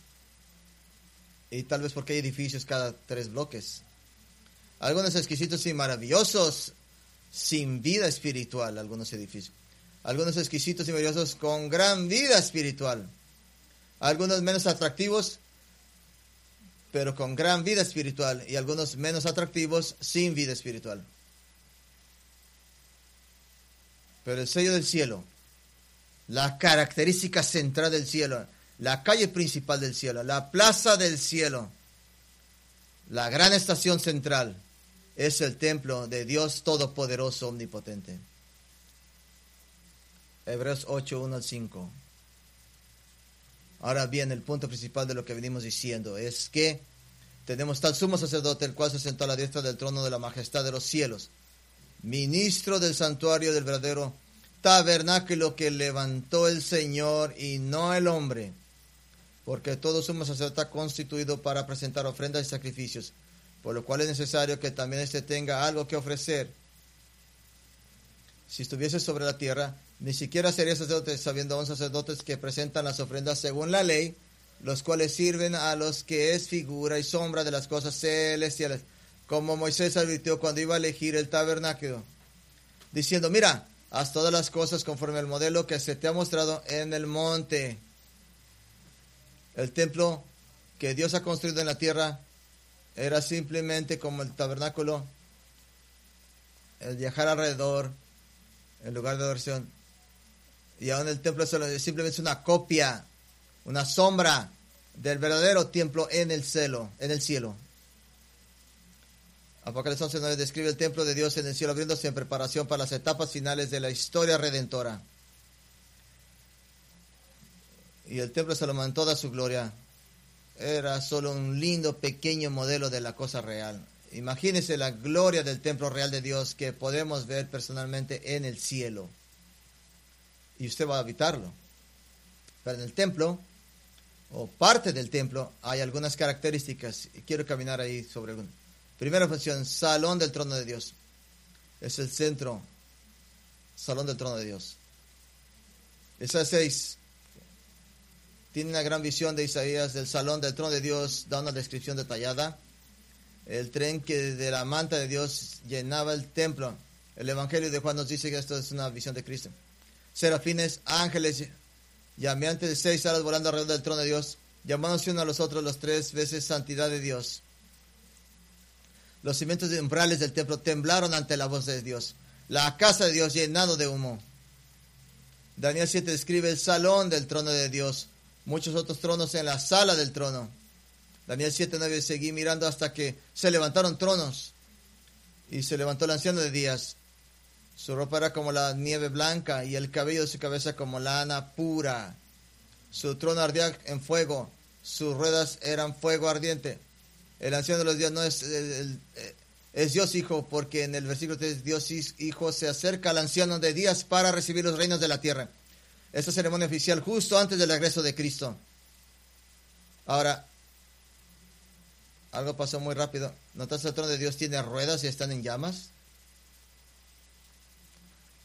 Y tal vez porque hay edificios cada tres bloques. Algunos exquisitos y maravillosos, sin vida espiritual, algunos edificios. Algunos exquisitos y maravillosos con gran vida espiritual. Algunos menos atractivos, pero con gran vida espiritual. Y algunos menos atractivos, sin vida espiritual. Pero el sello del cielo, la característica central del cielo, la calle principal del cielo, la plaza del cielo, la gran estación central, es el templo de Dios Todopoderoso, Omnipotente. Hebreos ocho, uno al cinco. Ahora bien, el punto principal de lo que venimos diciendo es que tenemos tal sumo sacerdote, el cual se sentó a la diestra del trono de la majestad de los cielos, ministro del santuario del verdadero tabernáculo que levantó el Señor y no el hombre, porque todo sumo sacerdote está constituido para presentar ofrendas y sacrificios, por lo cual es necesario que también éste tenga algo que ofrecer. Si estuviese sobre la tierra, ni siquiera sería sacerdote, sabiendo aún sacerdotes que presentan las ofrendas según la ley, los cuales sirven a los que es figura y sombra de las cosas celestiales, como Moisés advirtió cuando iba a elegir el tabernáculo, diciendo, mira, haz todas las cosas conforme al modelo que se te ha mostrado en el monte. El templo que Dios ha construido en la tierra era simplemente como el tabernáculo, el viajar alrededor, el lugar de adoración. Y aún el templo es simplemente una copia, una sombra del verdadero templo en el cielo, en el cielo. Apocalipsis once nueve describe el templo de Dios en el cielo, abriéndose en preparación para las etapas finales de la historia redentora. Y el templo de Salomón en toda su gloria era solo un lindo pequeño modelo de la cosa real. Imagínese la gloria del templo real de Dios que podemos ver personalmente en el cielo. Y usted va a habitarlo. Pero en el templo, o parte del templo, hay algunas características. Y quiero caminar ahí sobre algunas. Primera función, salón del trono de Dios. Es el centro, salón del trono de Dios. Isaías seis tiene una gran visión de Isaías del salón del trono de Dios, da una descripción detallada. El tren que de la manta de Dios llenaba el templo. El Evangelio de Juan nos dice que esto es una visión de Cristo. Serafines, ángeles, llameantes de seis alas volando alrededor del trono de Dios, llamándose uno a los otros los tres veces santidad de Dios. Los cimientos de umbrales del templo temblaron ante la voz de Dios. La casa de Dios llenado de humo. Daniel siete describe el salón del trono de Dios. Muchos otros tronos en la sala del trono. Daniel siete nueve, seguí mirando hasta que se levantaron tronos. Y se levantó el anciano de días. Su ropa era como la nieve blanca y el cabello de su cabeza como lana pura. Su trono ardía en fuego. Sus ruedas eran fuego ardiente. El anciano de los días no es, el, el, es Dios Hijo, porque en el versículo tres, Dios Hijo se acerca al anciano de días para recibir los reinos de la tierra. Esta ceremonia oficial justo antes del regreso de Cristo. Ahora, algo pasó muy rápido. ¿Notas el trono de Dios tiene ruedas y están en llamas?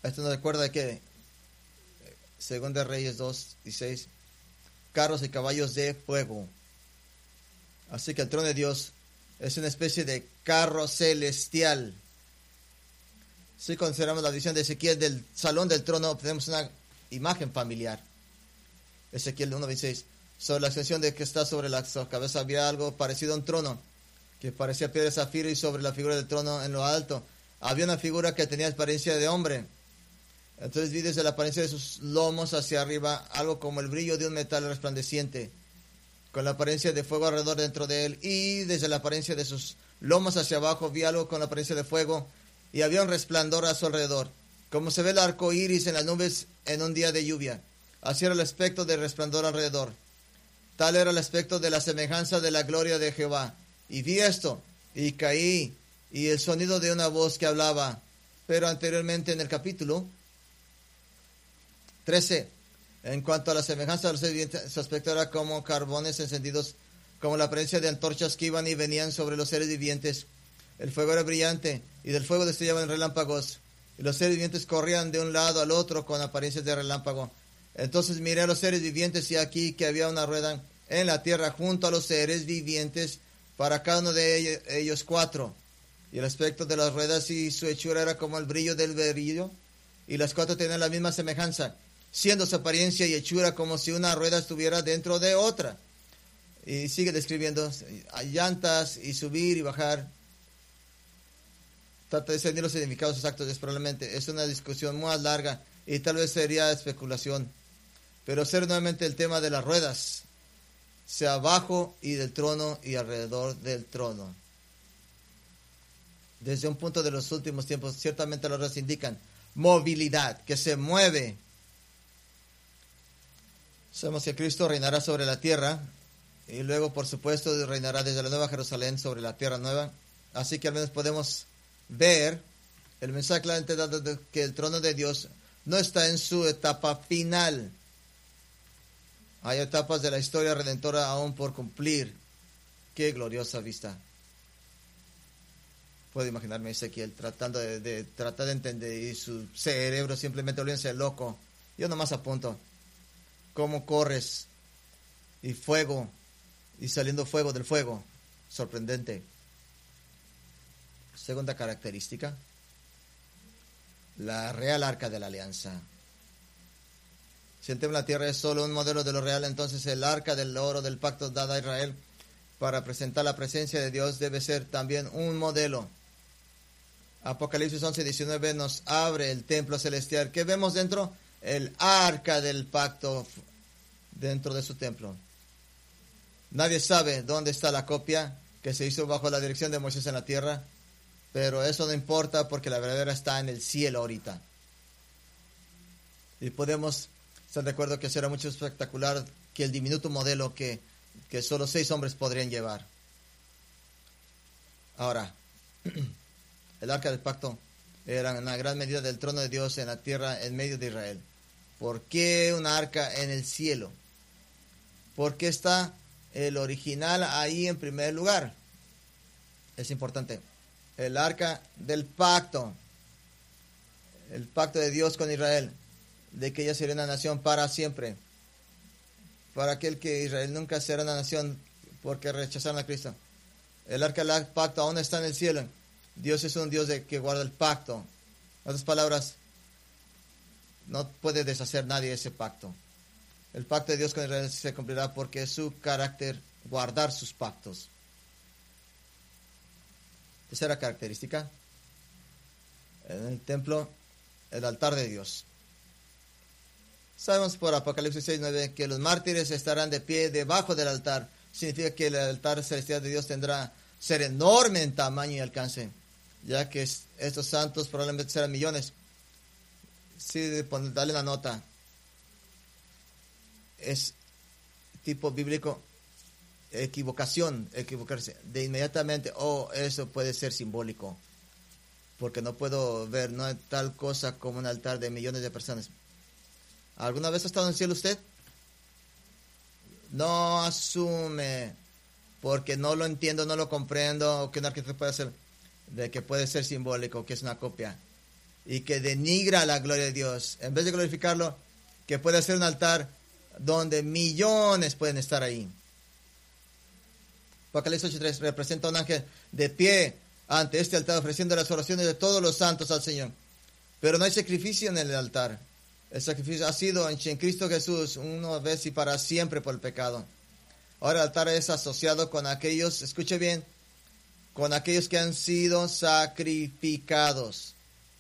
Esto nos recuerda que, según de Reyes dos dieciséis, carros y caballos de fuego. Así que el trono de Dios es una especie de carro celestial. Si consideramos la visión de Ezequiel del salón del trono, tenemos una imagen familiar. Ezequiel uno veintiséis. Sobre la extensión de que está sobre la cabeza había algo parecido a un trono, que parecía piedra de zafiro, y sobre la figura del trono en lo alto había una figura que tenía apariencia de hombre. Entonces vi desde la apariencia de sus lomos hacia arriba algo como el brillo de un metal resplandeciente, con la apariencia de fuego alrededor dentro de él, y desde la apariencia de sus lomos hacia abajo vi algo con la apariencia de fuego, y había un resplandor a su alrededor, como se ve el arco iris en las nubes en un día de lluvia. Así era el aspecto del resplandor alrededor. Tal era el aspecto de la semejanza de la gloria de Jehová. Y vi esto, y caí, y el sonido de una voz que hablaba. Pero anteriormente en el capítulo trece, en cuanto a la semejanza de los seres vivientes, su aspecto era como carbones encendidos, como la apariencia de antorchas que iban y venían sobre los seres vivientes. El fuego era brillante, y del fuego destellaban relámpagos, y los seres vivientes corrían de un lado al otro con apariencias de relámpago. Entonces miré a los seres vivientes, y aquí que había una rueda en la tierra junto a los seres vivientes, para cada uno de ellos, ellos cuatro. Y el aspecto de las ruedas y su hechura era como el brillo del brillo, y las cuatro tenían la misma semejanza, siendo su apariencia y hechura como si una rueda estuviera dentro de otra. Y sigue describiendo llantas y subir y bajar. Trata de discernir los significados exactos, es probablemente es una discusión más larga y tal vez sería especulación. Pero ser nuevamente el tema de las ruedas, sea abajo y del trono y alrededor del trono. Desde un punto de los últimos tiempos, ciertamente las ruedas indican movilidad, que se mueve. Sabemos que Cristo reinará sobre la tierra, y luego, por supuesto, reinará desde la Nueva Jerusalén sobre la tierra nueva. Así que al menos podemos ver el mensaje claramente dado de que el trono de Dios no está en su etapa final. Hay etapas de la historia redentora aún por cumplir. ¡Qué gloriosa vista! Puedo imaginarme a Ezequiel tratando de, de, tratar de entender, y su cerebro simplemente volviéndose loco. Yo nomás apunto cómo corres, y fuego, y saliendo fuego del fuego. Sorprendente. Segunda característica, la real arca de la alianza. Si el tema de la tierra es solo un modelo de lo real, entonces el arca del oro del pacto dada a Israel para presentar la presencia de Dios debe ser también un modelo. Apocalipsis once diecinueve nos abre el templo celestial. ¿Qué vemos dentro? El arca del pacto dentro de su templo. Nadie sabe dónde está la copia que se hizo bajo la dirección de Moisés en la tierra, pero eso no importa porque la verdadera está en el cielo ahorita. Y podemos estar de acuerdo que será mucho espectacular que el diminuto modelo que, que solo seis hombres podrían llevar. Ahora, el arca del pacto era una gran medida del trono de Dios en la tierra en medio de Israel. ¿Por qué una arca en el cielo? ¿Por qué está el original ahí en primer lugar? Es importante. El arca del pacto, el pacto de Dios con Israel, de que ella sería una nación para siempre. Para aquel que Israel nunca será una nación porque rechazaron a Cristo. El arca del pacto aún está en el cielo. Dios es un Dios de que guarda el pacto. En otras palabras, no puede deshacer nadie ese pacto. El pacto de Dios con Israel se cumplirá porque es su carácter guardar sus pactos. Tercera característica, en el templo, el altar de Dios. Sabemos por Apocalipsis seis nueve que los mártires estarán de pie debajo del altar. Significa que el altar celestial de Dios tendrá ser enorme en tamaño y alcance, ya que estos santos probablemente serán millones. Sí, dale una nota. Es tipo bíblico. Equivocación, equivocarse de inmediatamente, oh, eso puede ser simbólico, porque no puedo ver no hay tal cosa como un altar de millones de personas. ¿Alguna vez ha estado en el cielo usted? No asume, porque no lo entiendo, no lo comprendo, que un arquitecto puede hacer, de que puede ser simbólico, que es una copia. y que denigra la gloria de Dios. En vez de glorificarlo, que puede ser un altar donde millones pueden estar ahí. Apocalipsis ocho tres representa un ángel de pie ante este altar ofreciendo las oraciones de todos los santos al Señor. Pero no hay sacrificio en el altar. El sacrificio ha sido en Cristo Jesús una vez y para siempre por el pecado. Ahora el altar es asociado con aquellos, escuche bien, con aquellos que han sido sacrificados.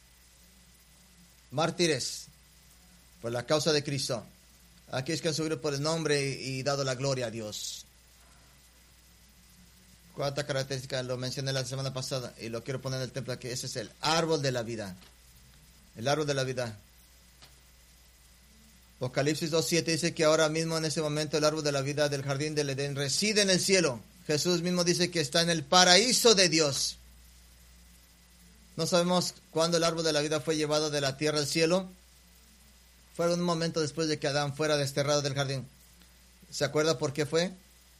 Mártires por la causa de Cristo. Aquellos que han subido por el nombre y, y dado la gloria a Dios. Cuarta característica, lo mencioné la semana pasada y lo quiero poner en el templo aquí. Ese es el árbol de la vida. El árbol de la vida. Apocalipsis dos siete dice que ahora mismo en ese momento el árbol de la vida del jardín del Edén reside en el cielo. Jesús mismo dice que está en el paraíso de Dios. No sabemos cuándo el árbol de la vida fue llevado de la tierra al cielo. Fue un momento después de que Adán fuera desterrado del jardín. ¿Se acuerda por qué fue?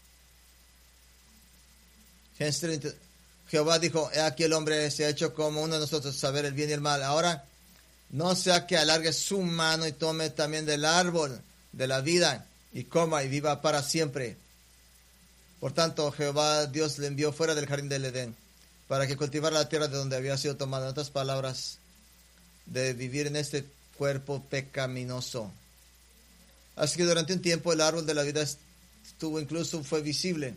Jehová dijo, he aquí el hombre se ha hecho como uno de nosotros, saber el bien y el mal. Ahora, no sea que alargue su mano y tome también del árbol de la vida y coma y viva para siempre. Por tanto, Jehová Dios le envió fuera del jardín del Edén para que cultivara la tierra de donde había sido tomado. En otras palabras, de vivir en este cuerpo pecaminoso. Así que durante un tiempo el árbol de la vida estuvo, incluso fue visible.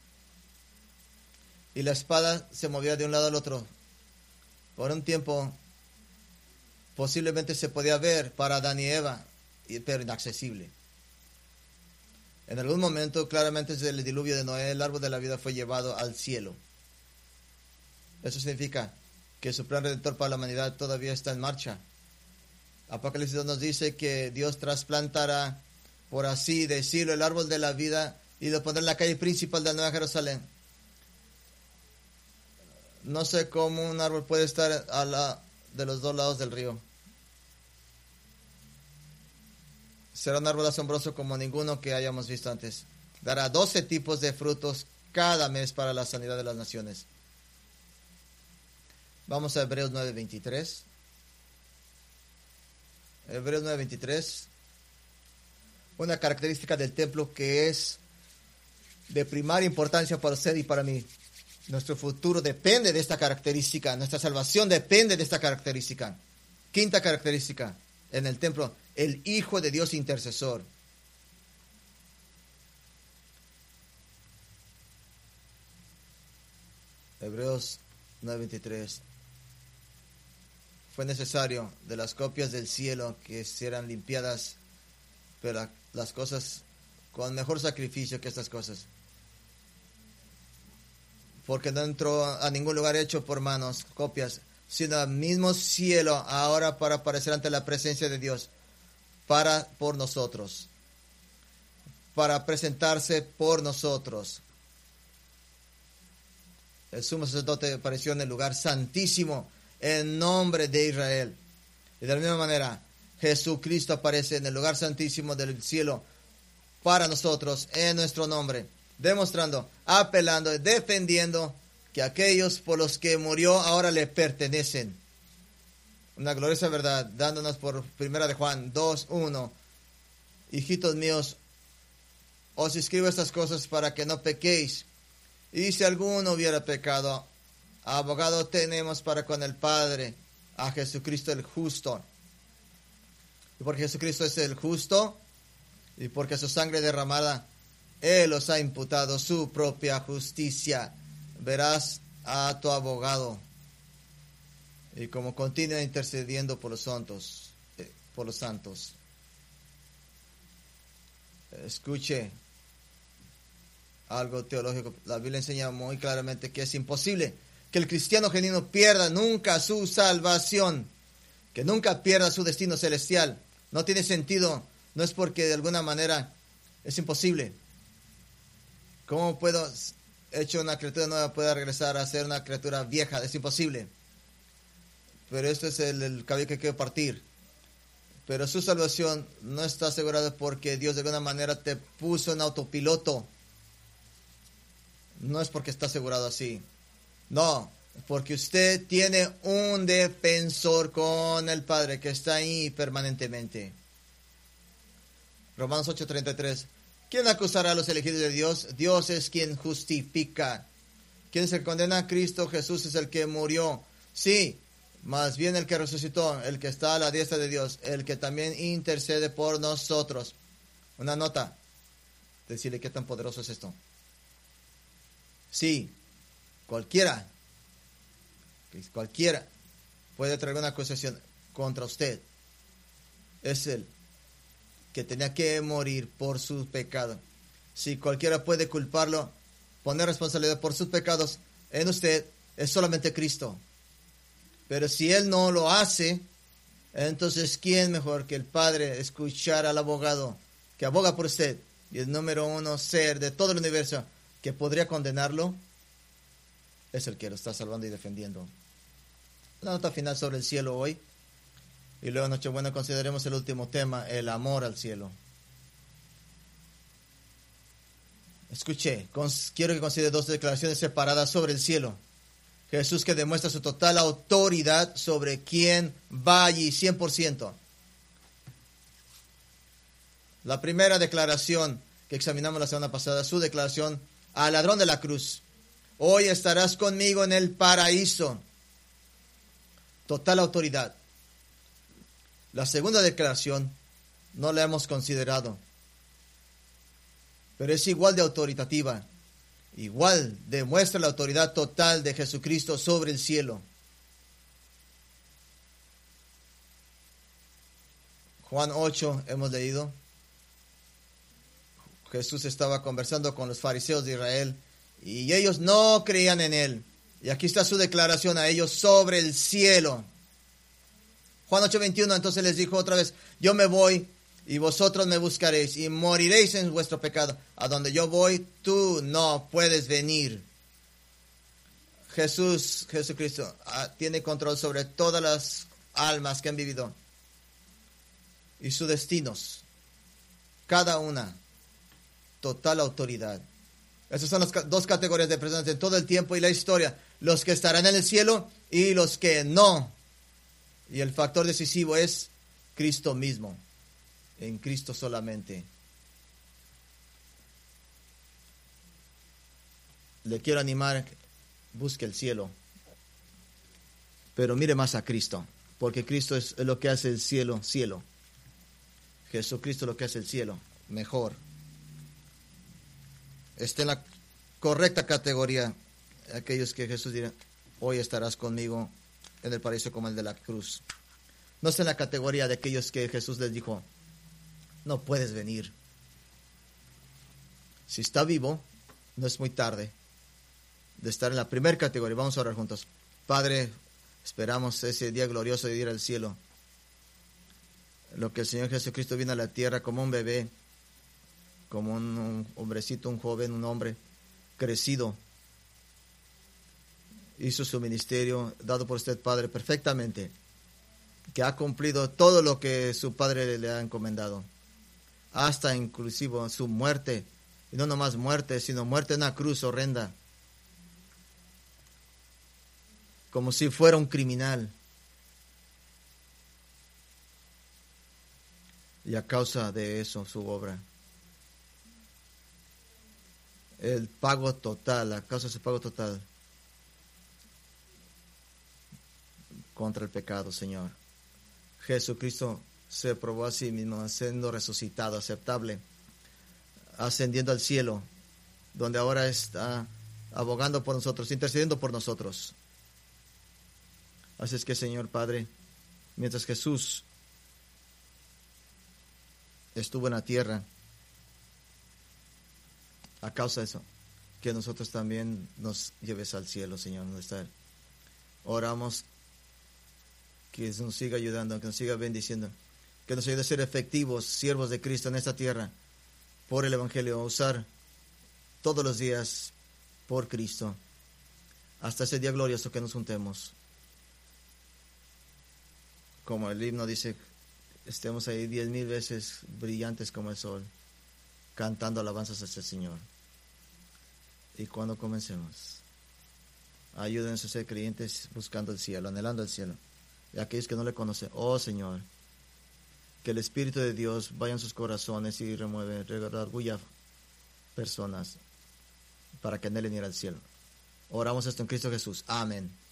Y la espada se movía de un lado al otro. Por un tiempo, posiblemente se podía ver para Adán y Eva, pero inaccesible. En algún momento, claramente desde el diluvio de Noé, el árbol de la vida fue llevado al cielo. Eso significa que su plan redentor para la humanidad todavía está en marcha. Apocalipsis dos nos dice que Dios trasplantará, por así decirlo, el árbol de la vida y lo pondrá en la calle principal de la Nueva Jerusalén. No sé cómo un árbol puede estar a la, de los dos lados del río. Será un árbol asombroso como ninguno que hayamos visto antes. Dará doce tipos de frutos cada mes para la sanidad de las naciones. Vamos a Hebreos nueve veintitrés. Hebreos nueve veintitrés. Una característica del templo que es de primaria importancia para usted y para mí. Nuestro futuro depende de esta característica. Nuestra salvación depende de esta característica. Quinta característica en el templo, el Hijo de Dios intercesor. Hebreos nueve veintitrés. Fue necesario de las copias del cielo que serán limpiadas, pero las cosas con mejor sacrificio que estas cosas. Porque no entró a ningún lugar hecho por manos, copias, sino al mismo cielo, ahora para aparecer ante la presencia de Dios, para por nosotros, para presentarse por nosotros. El sumo sacerdote apareció en el lugar santísimo, en nombre de Israel. Y de la misma manera, Jesucristo aparece en el lugar santísimo del cielo, para nosotros, en nuestro nombre. Demostrando, apelando, defendiendo que aquellos por los que murió ahora le pertenecen. Una gloriosa verdad, dándonos por primera de Juan dos uno. Hijitos míos, os escribo estas cosas para que no pequéis. Y si alguno hubiera pecado, abogado tenemos para con el Padre, a Jesucristo el justo. Y porque Jesucristo es el justo, y porque su sangre derramada, Él os ha imputado su propia justicia. Verás a tu abogado. Y como continúa intercediendo por los santos, eh, por los santos. Escuche algo teológico. La Biblia enseña muy claramente que es imposible que el cristiano genuino pierda nunca su salvación, que nunca pierda su destino celestial. No tiene sentido. No es porque de alguna manera es imposible. ¿Cómo puedo, hecho una criatura nueva, pueda regresar a ser una criatura vieja? Es imposible. Pero este es el, el cabello que quiero partir. Pero su salvación no está asegurada porque Dios de alguna manera te puso en autopiloto. No es porque está asegurado así. No, Porque usted tiene un defensor con el Padre que está ahí permanentemente. Romanos ocho treinta y tres. ¿Quién acusará a los elegidos de Dios? Dios es quien justifica. ¿Quién es el que condena a Cristo? Jesús es el que murió. Sí, más bien el que resucitó, el que está a la diestra de Dios, el que también intercede por nosotros. Una nota. Decirle qué tan poderoso es esto. Sí, cualquiera, cualquiera puede traer una acusación contra usted. Es él que tenía que morir por sus pecados. Si cualquiera puede culparlo, poner responsabilidad por sus pecados en usted, es solamente Cristo. Pero si él no lo hace, entonces ¿quién mejor que el Padre escuchar al abogado que aboga por usted? Y el número uno ser de todo el universo que podría condenarlo, es el que lo está salvando y defendiendo. La nota final sobre el cielo hoy. Y luego en Nochebuena consideremos el último tema, el amor al cielo. Escuche, quiero que considere dos declaraciones separadas sobre el cielo. Jesús que demuestra su total autoridad sobre quién va allí, cien por ciento. La primera declaración que examinamos la semana pasada, su declaración al ladrón de la cruz. Hoy estarás conmigo en el paraíso. Total autoridad. La segunda declaración no la hemos considerado, pero es igual de autoritativa. Igual demuestra la autoridad total de Jesucristo sobre el cielo. Juan ocho hemos leído. Jesús estaba conversando con los fariseos de Israel y ellos no creían en él. Y aquí está su declaración a ellos sobre el cielo. Juan ocho veintiuno, entonces les dijo otra vez, yo me voy y vosotros me buscaréis y moriréis en vuestro pecado. A donde yo voy, tú no puedes venir. Jesús, Jesucristo, tiene control sobre todas las almas que han vivido y sus destinos. Cada una, total autoridad. Esas son las dos categorías de personas en todo el tiempo y la historia. Los que estarán en el cielo y los que no. Y el factor decisivo es Cristo mismo. En Cristo solamente. Le quiero animar, busque el cielo. Pero mire más a Cristo. Porque Cristo es lo que hace el cielo, cielo. Jesucristo es lo que hace el cielo, mejor. Está en la correcta categoría. Aquellos que Jesús dirá, hoy estarás conmigo en el paraíso como el de la cruz. No está en la categoría de aquellos que Jesús les dijo, no puedes venir. Si está vivo, no es muy tarde de estar en la primera categoría. Vamos a orar juntos. Padre, esperamos ese día glorioso de ir al cielo. Lo que el Señor Jesucristo vino a la tierra como un bebé, como un, un hombrecito, un joven, un hombre crecido. Hizo su ministerio dado por usted, Padre, perfectamente, que ha cumplido todo lo que su Padre le ha encomendado, hasta inclusive su muerte, y no nomás muerte, sino muerte en una cruz horrenda, como si fuera un criminal. Y a causa de eso, su obra, el pago total, a causa de su pago total, contra el pecado, Señor. Jesucristo se probó a sí mismo, siendo resucitado, aceptable, ascendiendo al cielo, donde ahora está abogando por nosotros, intercediendo por nosotros. Así es que, Señor Padre, mientras Jesús estuvo en la tierra, a causa de eso, que nosotros también nos lleves al cielo, Señor, donde está Él. Oramos que nos siga ayudando, que nos siga bendiciendo, que nos ayude a ser efectivos, siervos de Cristo en esta tierra, por el Evangelio, a usar todos los días por Cristo, hasta ese día glorioso que nos juntemos. Como el himno dice, estemos ahí diez mil veces brillantes como el sol, cantando alabanzas a este Señor. Y cuando comencemos, Ayúdenos a ser creyentes buscando el cielo, anhelando el cielo. Y aquellos que no le conocen, oh Señor, que el Espíritu de Dios vaya en sus corazones y remueve, redarguya personas para que anhelen ir al cielo. Oramos esto en Cristo Jesús. Amén.